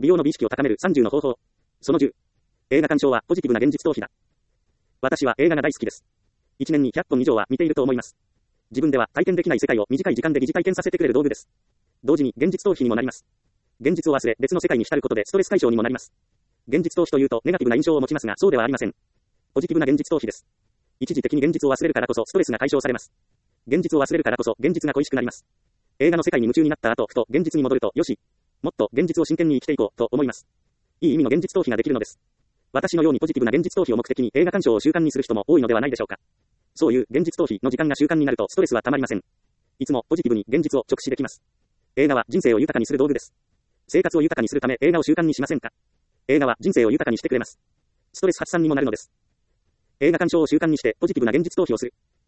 用の美意識を高める30の方法。その10。映画鑑賞はポジティブな現実逃避だ。私は映画が大好きです。1年に100本以上は見ていると思います。自分では体験できない世界を短い時間で疑似体験させてくれる道具です。同時に現実逃避にもなります。現実を忘れ別の世界に浸ることでストレス解消にもなります。現実逃避というとネガティブな印象を持ちますが、そうではありません。ポジティブな現実逃避です。一時的に現実を忘れるからこそストレスが解消されます。現実を忘れるからこそ現実が恋しくなります。映画の世界に夢中になった後、ふと現実に戻ると、よし、もっと現実を真剣に生きていこうと思います。いい意味の現実逃避ができるのです。私のようにポジティブな現実逃避を目的に映画鑑賞を習慣にする人も多いのではないでしょうか。そういう現実逃避の時間が習慣になるとストレスはたまりません。いつもポジティブに現実を直視できます。映画は人生を豊かにする道具です。生活を豊かにするため映画を習慣にしませんか？映画は人生を豊かにしてくれます。ストレス発散にもなるのです。映画鑑賞を習慣にしてポジティブな現実逃避をする。